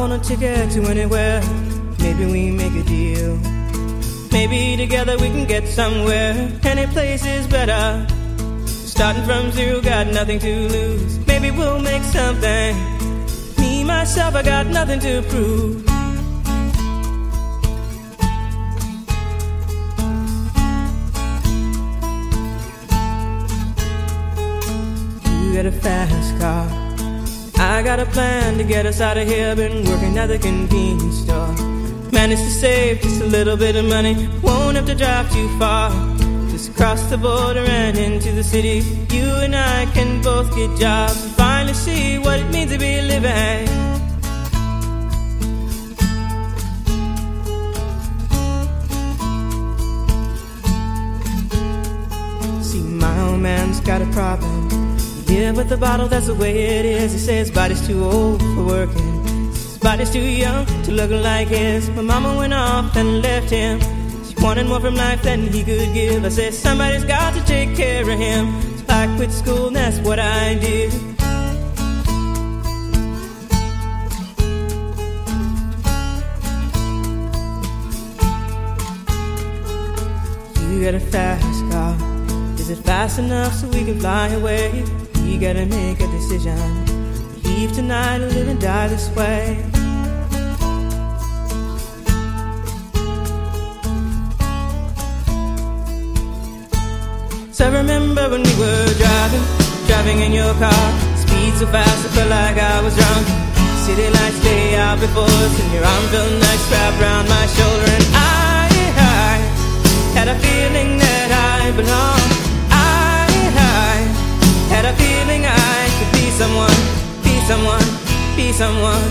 want a ticket to anywhere. Maybe we make a deal. Maybe together we can get somewhere. Any place is better. Starting from zero, got nothing to lose. Maybe we'll make something. Me, myself, I got nothing to prove. You got a fast car, I got a plan to get us out of here. Been working at the convenience store. Managed to save just a little bit of money. Won't have to drive too far. Just cross the border and into the city. You and I can both get jobs and finally see what it means to be living. See, my old man's got a problem. Yeah, with the bottle, that's the way it is. He says his body's too old for working. His body's too young to look like his. My mama went off and left him. She wanted more from life than he could give. I said, somebody's got to take care of him. So I quit school and that's what I did. You got a fast car. Is it fast enough so we can fly away? We gotta make a decision. Leave tonight or live and die this way. So I remember when we were driving in your car. Speed so fast I felt like I was drunk. City lights day out before us, and your arm felt nice wrapped around my shoulder. And I had a feeling that I belonged. Had a feeling I could be someone, be someone, be someone.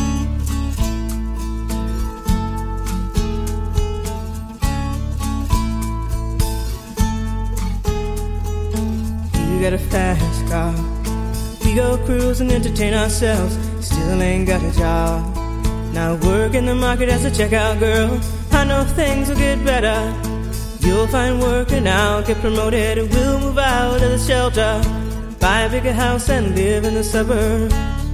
You got a fast car. We go cruise and entertain ourselves. Still ain't got a job. Now work in the market as a checkout girl. I know things will get better. You'll find work and I'll get promoted. And we'll move out of the shelter, buy a bigger house and live in the suburbs.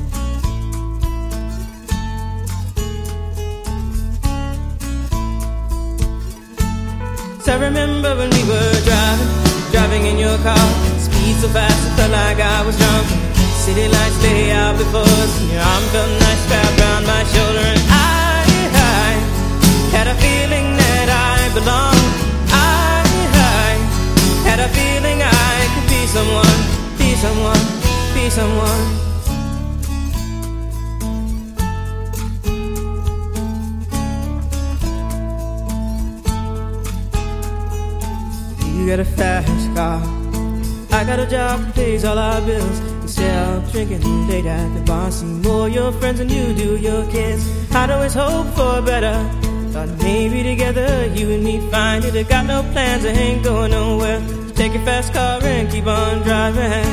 So I remember when we were driving in your car. Speed so fast I felt like I was drunk. City lights lay out before us, and your arm felt nice wrapped around my shoulder. And I had a feeling that I belonged. Had a feeling I could be someone, be someone, be someone. You got a fast car. I got a job that pays all our bills. Instead of drinking late at the bar, see more your friends than you do your kids. I'd always hope for better. Thought maybe together you and me find it. I got no plans, I ain't going nowhere. So take your fast car and keep on driving.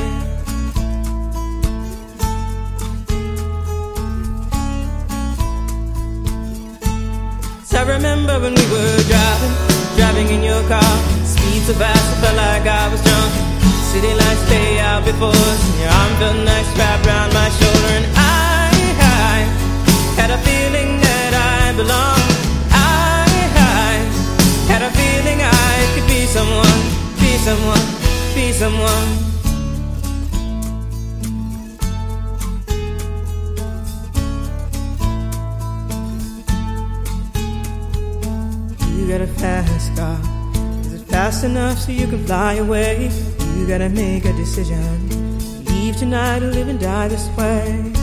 So I remember when we were driving in your car. Speed so fast I felt like I was drunk. City lights lay out before us, and your arm felt nice wrapped around my shoulder. And I had a feeling that I belonged. Had a feeling I could be someone, be someone, be someone. You got a fast car. Is it fast enough so you can fly away? You gotta make a decision. Leave tonight or live and die this way.